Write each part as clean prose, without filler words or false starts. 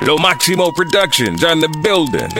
Lo Máximo Productions on the building.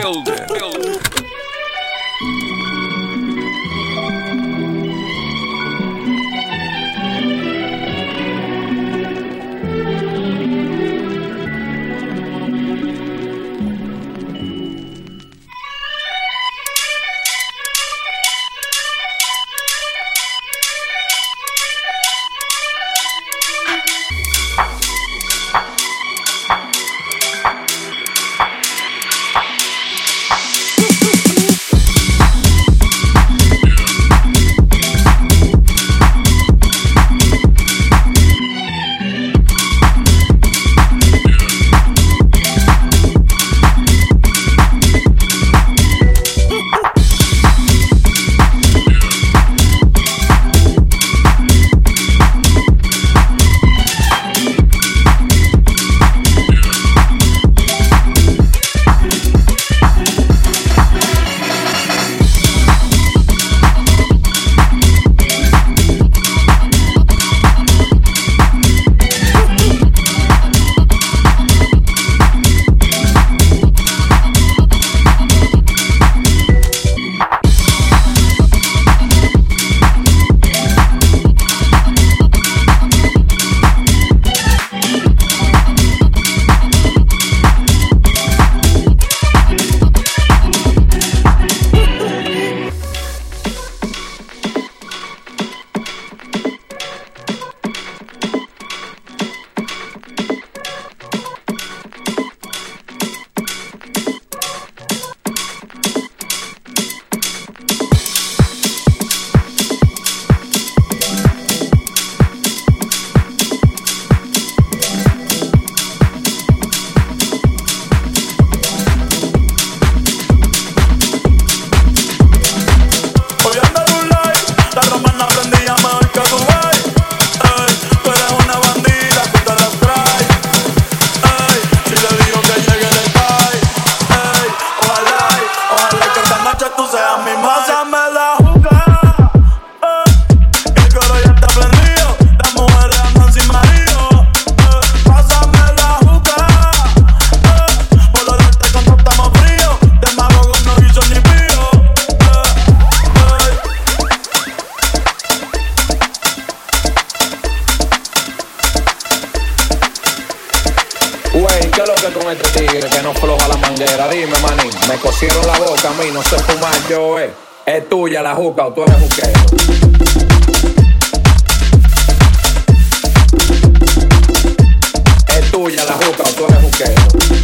con este tigre que no floja la manguera. Dime, manín, me cosieron la boca a mí, no sé fumar yo, Es tuya la juca o tú eres juquero. Es tuya la juca o tú eres juquero.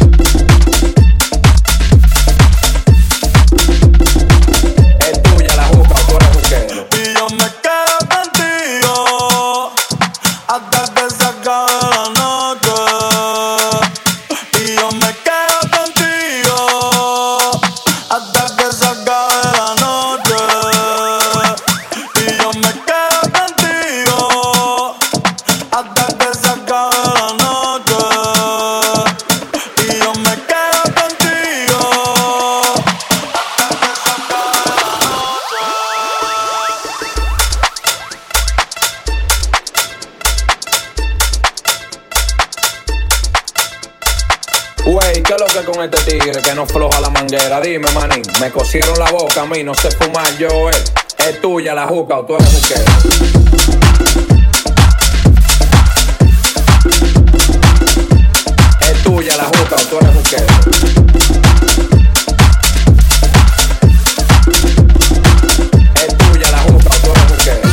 Es tuya la juca o tú eres juquero. Y yo me quedo contigo hasta que se acabe la noche. Y yo me quedo contigo hasta que se acabe la noche. Y yo me quedo contigo hasta que se acabe la noche. Y yo me quedo contigo hasta que se acabe la noche. Wey, ¿qué es lo que con este tigre que no floja la manguera? Dime, manín, me cosieron la boca a mí, no sé fumar yo, Es tuya la juca o tú eres juquero. Es tuya la juca o tú eres juquero. Es tuya la juca o tú eres juquero.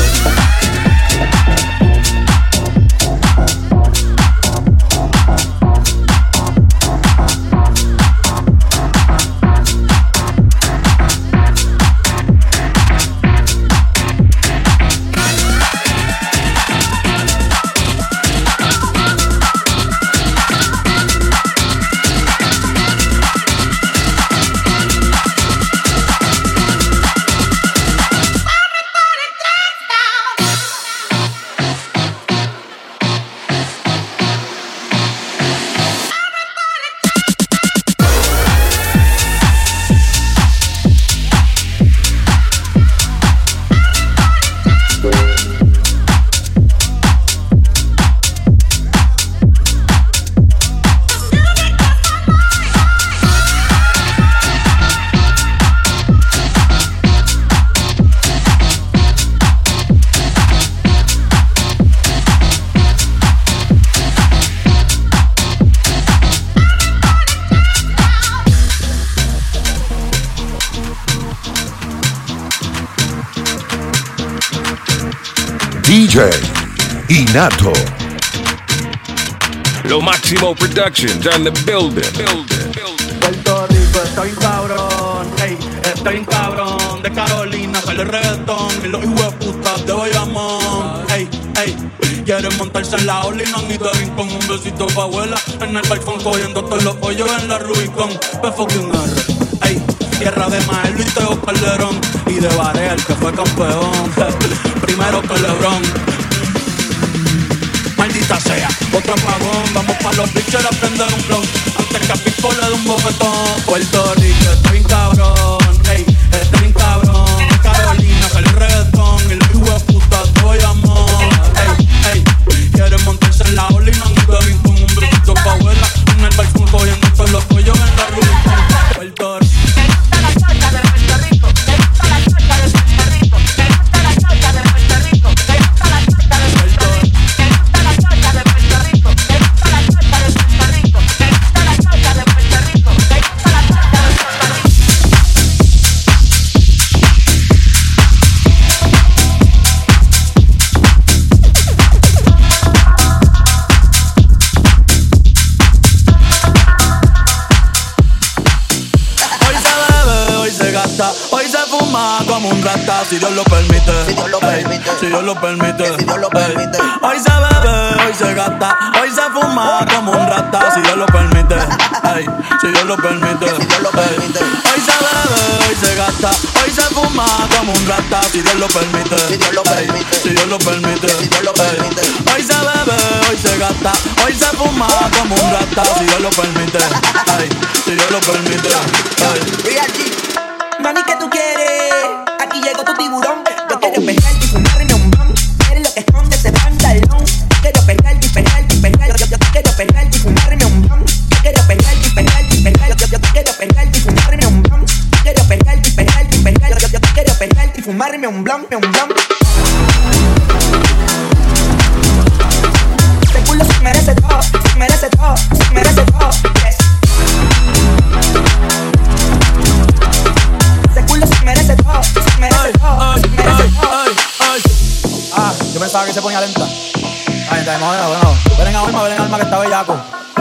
DJ Inato. Lo Máximo Productions on the building. Puerto Rico está bien cabrón, ey, está bien cabrón. De Carolina sale el reggaetón y los hijueputas de Bayamón, ey, ey. Quieren montarse en la ola y no han ido bien con un besito pa' abuela. En el balcón cogiendo todos los pollos en la Rubicon. P-fucking R, ey. Tierra de Maelo y Teo Calderón. Y de Barea, el que fue campeón. Primero que LeBron. Maldita sea, otro apagón. Vamos pa' los bitches a prender un blon. Antes que a Pico le dé un bofetón. Puerto Rico está bien cabrón, ey, está bien cabrón. En Carolina sale el reggaetón y los hijueputas de Bayamón, ey, ey. Quieren montarse en la ola y no han ido bien con un besito pa' abuela. En el balcón cogiendo todos los pollos en la Rubicon. Puerto Rico. Hoy se fuma como un rata, si Dios lo permite. Si Dios lo permite. Si Dios lo permite. Si Dios lo permite. Hoy se bebe, hoy se gasta, hoy se fuma como un rata, si Dios lo permite. Ey, si Dios lo permite. Si Dios lo permite. Hoy se bebe, hoy se gasta, hoy se fuma como un rata, si Dios lo permite. Si Dios lo permite. Si Dios lo permite. Si Dios lo permite. Hoy se bebe, hoy se gasta, hoy se fuma como un rata, si Dios lo permite. Ey, si Dios lo permite. Mami, ¿qué tú quieres? Aquí llegó tu tiburón. Yo quiero pegarte y fumarme un blunt. Eres lo que esconde ese pantalón. Quiero pegarte y pegarte y pegarte. Yo quiero pegarte y fumarme un blunt. Quiero pegarte y pegarte y pegarte. Yo quiero pegarte y fumarme un blunt. Quiero pegarte y pegarte y pegarte. Yo quiero pegarte y fumarme un blunt, un blunt. Este culo se merece todo, se merece todo, se merece todo. Yes. Merece todo, merece todo, merece todo. Ah, yo pensaba que se ponía lenta. Ay, está bueno. Ven alma que está bellaco.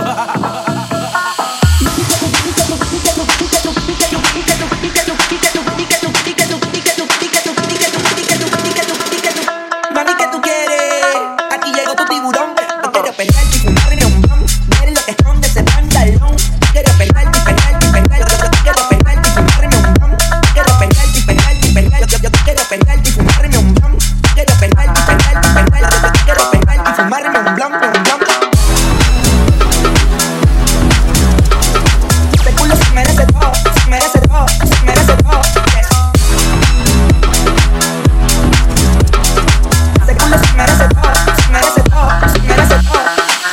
Mami, ¿qué tú quieres? Aquí llegó tu tiburón. Yo quiero pegarte y fumarme un blunt. Eres lo que esconde ese pantalón. Quiero pegarte y pegarte y pegarte. Yo quiero pegarte y fumarme un blunt. Quiero pegarte y pegarte y pegarte. Yo quiero pegarte y fumarme un blunt. Quiero pegarte y pegarte y pegarte. Yo quiero pegarte y fumarme un blunt, un blunt. Este culo se merece todo, se merece todo, se merece todo. Yes. Este culo se merece todo, se merece todo, se merece todo.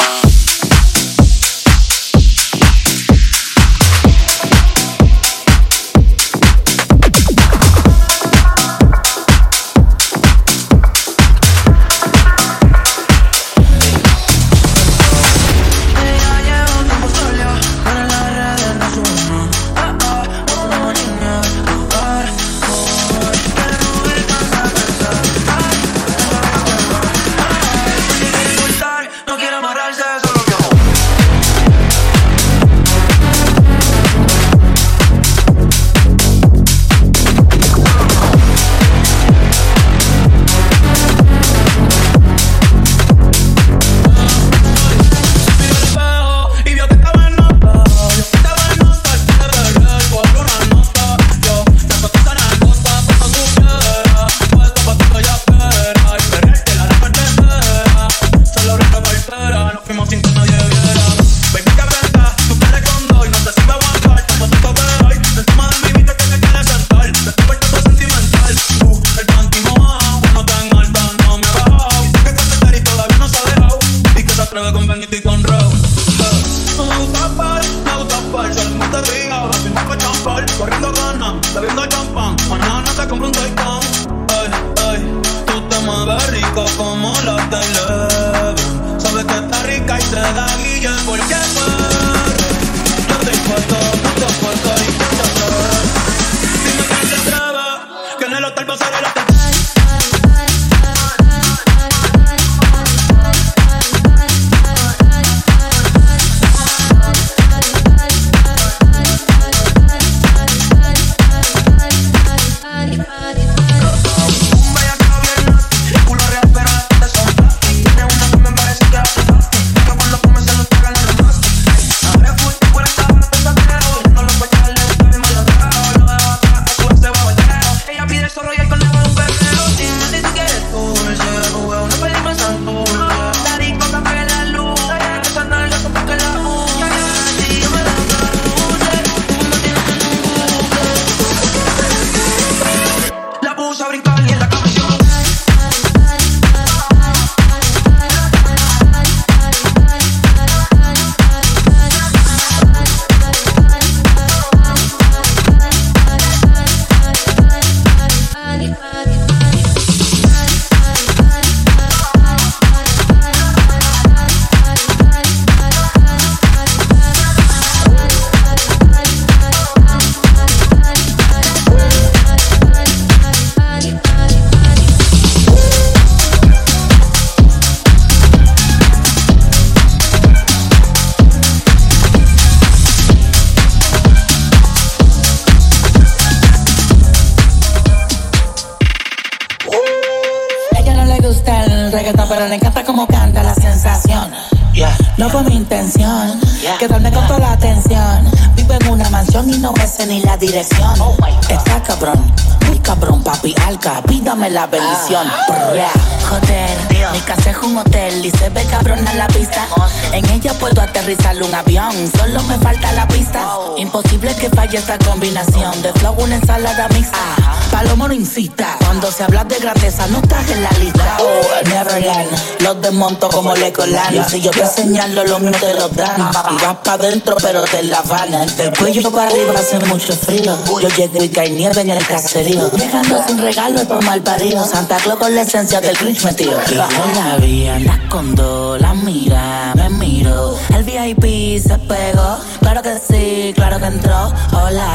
gusta la sensación. No fue mi intención quedarme con toda la atención. Vivo en una mansión y no me sé ni la dirección. Está cabrón, muy cabrón, papi alca, pídame la bendición. Joder, mi casa es un hotel y se ve cabrona la pista. En ella puedo aterrizar un avión, solo me falta la pista. Imposible que falle esta combinación de flow, una ensalada mixta. Palomo no incita, cuando se habla de grandeza no estás en la lista. Neverland, los desmonto como Legoland. Si yo te señalo, lo mío te lo dan. Y vas pa' dentro pero te la van. Del cuello para arriba hace mucho frío. Yo llego y cae nieve en el caserío. Llegando sin regalo es por mal parido. Santa Claus con la esencia del Grinch metido. Y yo la vi, anda con dos, la mira, me miro. El VIP se pegó, claro que sí, claro que entró. Hola,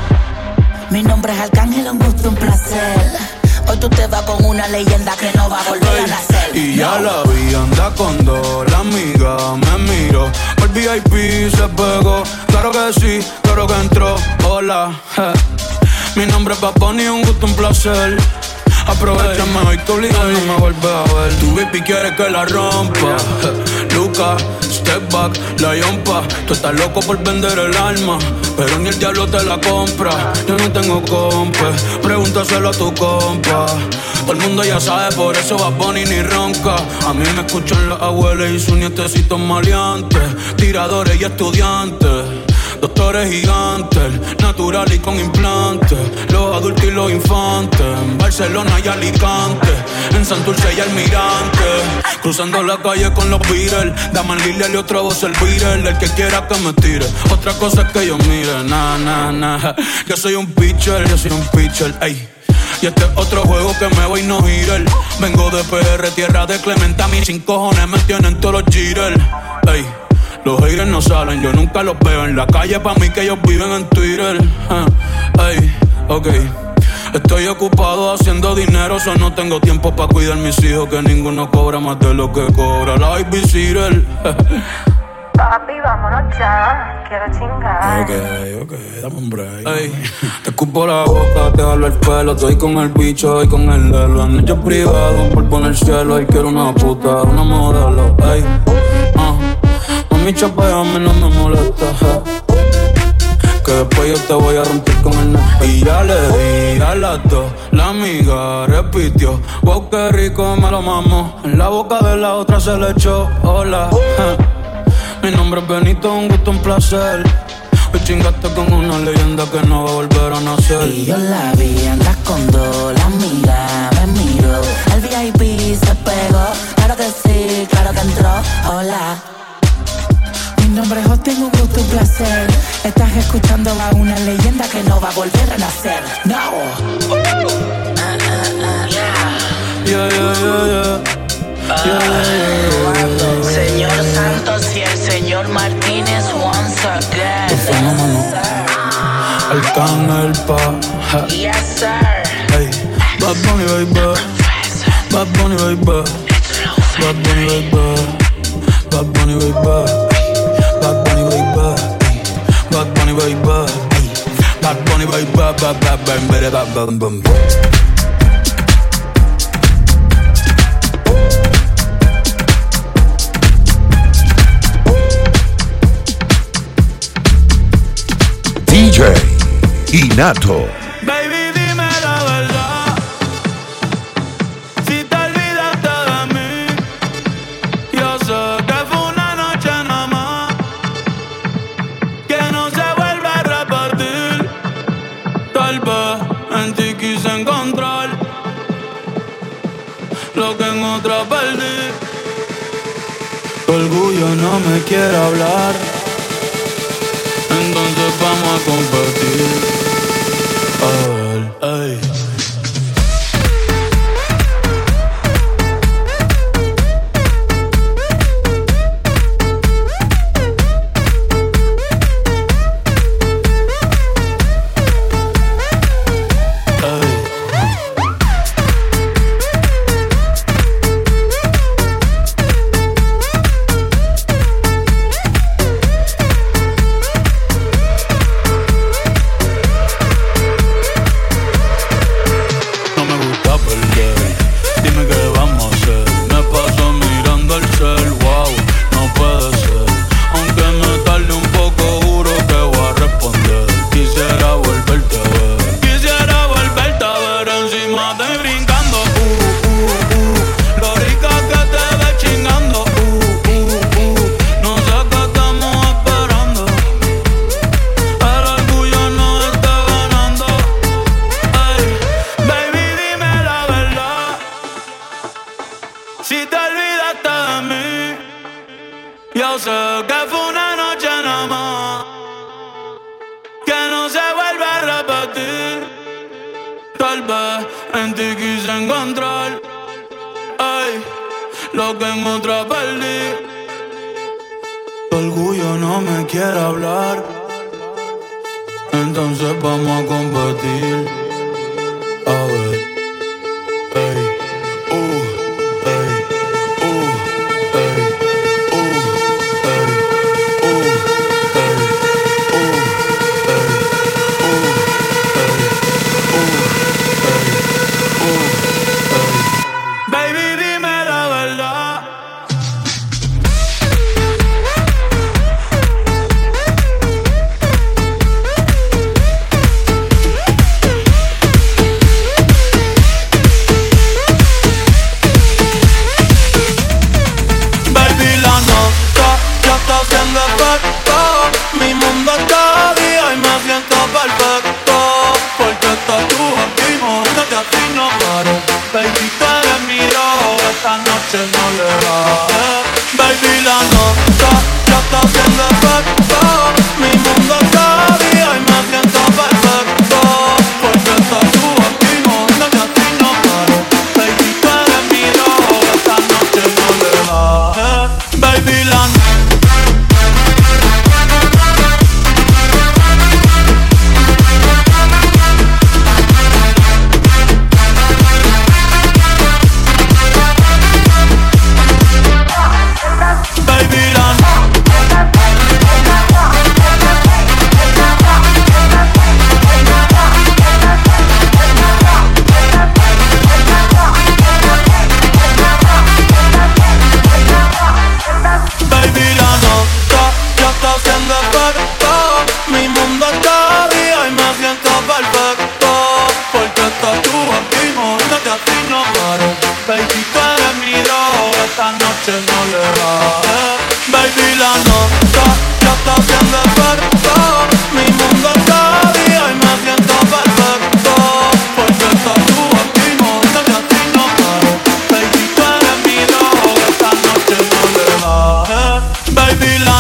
mi nombre es Arcángel, un gusto, un placer. Hoy tú te vas con una leyenda que no va a volver a nacer. Y ya la vi, anda con dos, la amiga me miró. El VIP se pegó, claro que sí, claro que entró. Hola, mi nombre es Bad Bunny, un gusto, un placer. Aprovechame hoy que obligado no me vuelve a ver. Tu baby quiere que la rompa. Luca, step back, la yompa. Tú estás loco por vender el alma, pero ni el diablo te la compra. Yo no tengo compa, pregúntaselo a tu compa. Todo el mundo ya sabe, por eso Bad Bunny ni ronca. A mí me escuchan las abuelas y sus nietecitos maleantes, tiradores y estudiantes, doctores gigantes, natural y con implantes, los adultos y los infantes, en Barcelona y Alicante, en Santurce y Almirante, cruzando la calle con los Beatles, Daman Lilial y otra voz el Beatle, el que quiera que me tire, otra cosa es que yo mire, yo soy un pitcher, ey. Y este es otro juego que me voy no girar. Vengo de PR, tierra de Clementa, mis 5 cojones me tienen todos los jitters, ey. Los haters no salen, yo nunca los veo en la calle, pa' mí que ellos viven en Twitter. Ey, ok. Estoy ocupado haciendo dinero, so no tengo tiempo pa' cuidar mis hijos, que ninguno cobra más de lo que cobra la babysitter. Papi, vámonos ya, quiero chingar. Ok, dame un break. Ey, te escupo la boca, te jalo el pelo, estoy con el bicho y con el lelo. Han hecho privado por poner cielo y quiero una puta, una modelo. Ey, mi chapa a mí no me molesta, que después yo te voy a romper con el nepe. Y ya le di a las dos, la amiga repitió, wow, qué rico me lo mamo. En la boca de la otra se le echó, hola, mi nombre es Benito, un gusto, un placer. Hoy chingaste con una leyenda que no va a volver a nacer. Y yo la vi, andas con dos, la amiga me miró. El VIP se pegó, claro que sí, claro que entró, hola. Mi nombre es Justin, un gusto, un placer. Estás escuchando a una leyenda que no va a volver a nacer. No. Señor Santos y el señor Martínez once again. Arcángel pa. Yes sir. Hey, Bad Bunny baby, Bad Bunny baby, Bad Bunny baby, Bad Bunny baby, Bad Bunny baby, Bad Bunny baby, Bad Bunny baby, Bad Bunny baby. DJ Inato. Baby, dime la verdad, si te olvidaste de mí. Yo sé que fue una noche nada más, que no se vuelve a repetir. Tal vez en ti quise encontrar lo que en otra perdí. Tu orgullo no me quiere hablar, entonces vamos a competir. A ver, ey. yo sé que fue una noche nada más, que no se vuelve a repetir. Tal vez en ti quise encontrar, ay, lo que en otra perdí. Tu orgullo no me quiere hablar, entonces vamos a competir. A ver, ey, ey, ey, baby, dime la verdad. Baby, la nota ya está haciendo efecto. Mi mundo está día y me siento perfecto, porque estás tú aquí, moviéndote así no paro. Baby, tú eres mi droga, esta noche no le bajes. Baby, la nota ya está haciendo efecto. Mi mundo está día y me siento perfecto, porque estás tú aquí, moviéndote así no paro. Baby, tú eres mi droga, esta noche no le bajes. Baby, la no le bajes. Baby, la nota ya está haciendo efecto. Mi mundo está día y me siento perfecto, porque estás tú aquí, moviéndote así no paro. Baby, tú eres mi droga, esta noche no le bajes. Baby, la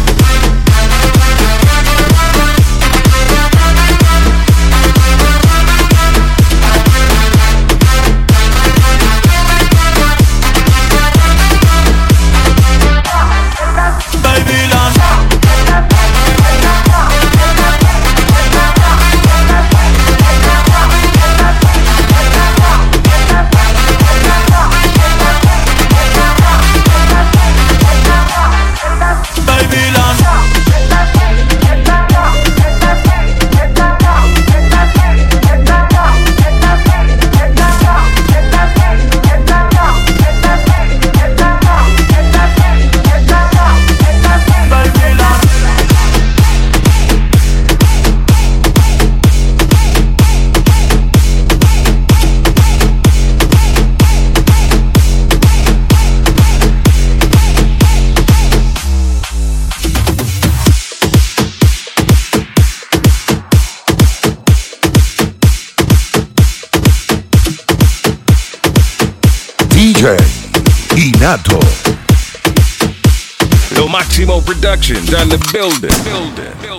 DJ Inato. Lo Máximo Productions on the building.